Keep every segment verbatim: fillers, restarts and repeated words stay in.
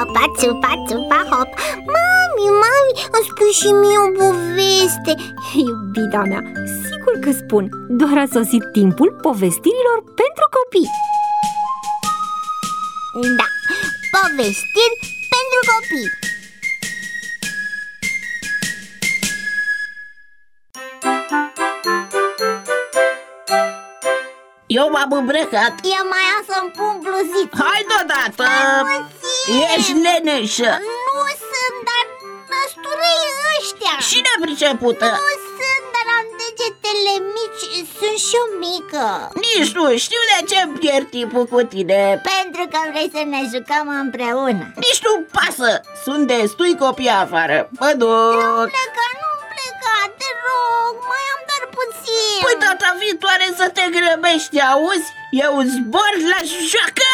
țupa, țupa, țupa, hop. Mami, mami, îmi spui și mie o poveste. Iubita mea, sigur că spun. Doar a sosit timpul povestirilor pentru copii. Da, povestiri pentru copii. Eu m-am îmbrăcat. Eu mai am să-mi pun bluziță. Hai deodată! Ești leneșă. Nu sunt, dar năsturei ăștia. Și nepricepută. Nu sunt, dar am degetele mici. Sunt și eu mică. Nici nu știu de ce pierd timpul cu tine. Pentru că vrei să ne jucăm împreună. Nici nu pasă. Sunt destui copii afară. Mă duc. Nu pleca, nu pleca, te rog. Mai am doar puțin. Păi data viitoare să te grăbești, auzi? Eu zbor la joacă!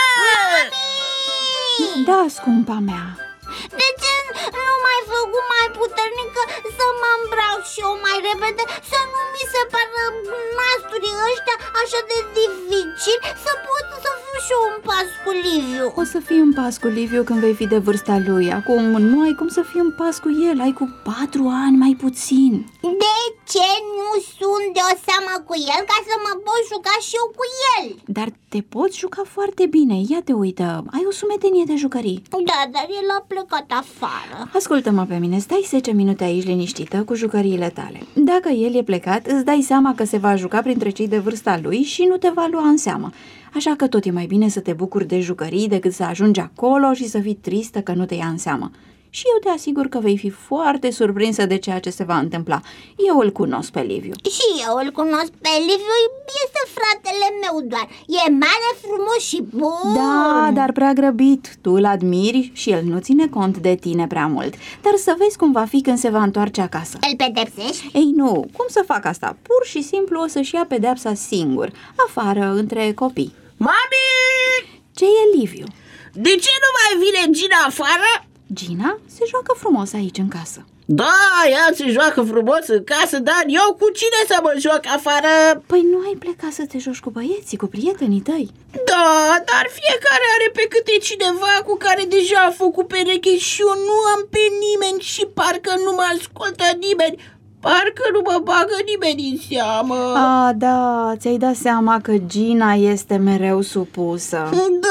Da, scumpa mea. De ce nu m-ai făcut mai puternică să mă îmbrac și eu mai repede? Să nu mi se pară nasturii ăștia așa de dificil? Să pot să fiu și eu în pas cu Liviu. O să fii în pas cu Liviu când vei fi de vârsta lui. Acum nu ai cum să fii în pas cu el. Ai cu patru ani mai puțin. De ce nu sunt de o seamă cu el ca să mă pot juca și eu cu el? Dar te poți juca foarte bine. Ia te uită, ai o sumedenie de jucării. Da, dar el a plecat afară. Ascultă-mă pe mine, stai zece minute aici liniștită cu jucăriile tale. Dacă el e plecat, îți dai seama că se va juca printre cei de vârsta lui și nu te va lua în seamă. Așa că tot e mai bine să te bucuri de jucării decât să ajungi acolo și să fii tristă că nu te ia în seamă. Și eu te asigur că vei fi foarte surprinsă de ceea ce se va întâmpla. Eu îl cunosc pe Liviu. Și eu îl cunosc pe Liviu, este fratele meu doar. E mare, frumos și bun. Da, dar prea grăbit. Tu îl admiri și el nu ține cont de tine prea mult. Dar să vezi cum va fi când se va întoarce acasă. Îl pedepsești? Ei nu, cum să fac asta? Pur și simplu o să-și ia pedeapsa singur, afară, între copii. Mami! Ce e Liviu? De ce nu mai vine Gina afară? Gina se joacă frumos aici în casă. Da, ea se joacă frumos în casă, dar eu cu cine să mă joc afară? Păi nu ai plecat să te joci cu băieții, cu prietenii tăi? Da, dar fiecare are pe câte cineva cu care deja a făcut pereche și eu nu am pe nimeni și parcă nu mă ascultă nimeni. Parcă nu mă bagă nimeni în seamă. A, da, ți-ai dat seama că Gina este mereu supusă.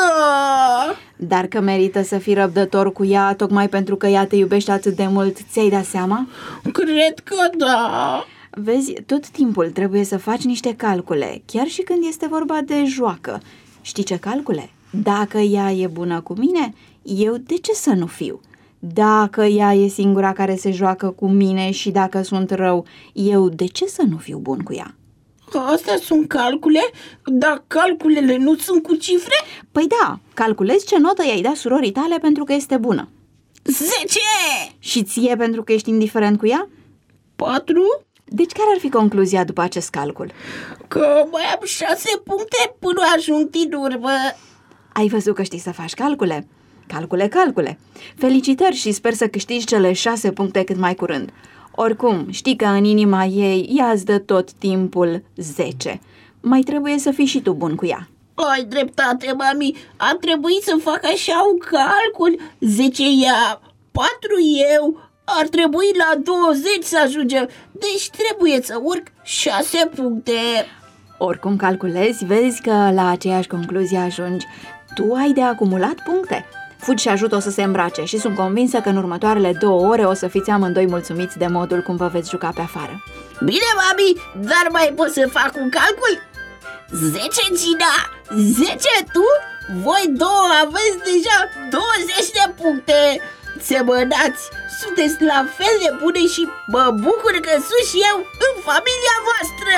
Da. Dar că merită să fii răbdător cu ea tocmai pentru că ea te iubește atât de mult, ți-ai dat seama? Cred că da. Vezi, tot timpul trebuie să faci niște calcule, chiar și când este vorba de joacă. Știi ce calcule? Dacă ea e bună cu mine, eu de ce să nu fiu? Dacă ea e singura care se joacă cu mine și dacă sunt rău, eu de ce să nu fiu bun cu ea? Astea sunt calcule? Dar calculele nu sunt cu cifre? Păi da, calculezi ce notă i-ai dat surorii tale pentru că este bună. Zece! Și ție pentru că ești indiferent cu ea? Patru? Deci care ar fi concluzia după acest calcul? Că mai am șase puncte până ajung din urmă. Ai văzut că știi să faci calcule? Calcule, calcule. Felicitări și sper să câștigi cele șase puncte cât mai curând. Oricum, știi că în inima ei ea îți dă tot timpul zece. Mai trebuie să fii și tu bun cu ea. Ai dreptate, mami. A trebuit să fac așa un calcul. Zece ea, patru eu. Ar trebui la douăzeci să ajungem. Deci trebuie să urc șase puncte. Oricum calculezi, vezi că la aceeași concluzie ajungi. Tu ai de acumulat puncte. Fugi și ajută-o să se îmbrace și sunt convinsă că în următoarele două ore o să fiți amândoi mulțumiți de modul cum vă veți juca pe afară. Bine, mami, dar mai pot să fac un calcul? zece, Gina, zece tu? Voi două aveți deja douăzeci de puncte. Semănați, sunteți la fel de bune și mă bucur că sunt și eu în familia voastră.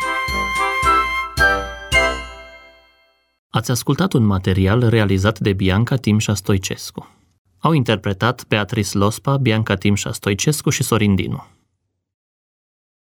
Ați ascultat un material realizat de Bianca Timșa Stoicescu. Au interpretat Beatrice Lospa, Bianca Timșa Stoicescu și Sorin Dinu.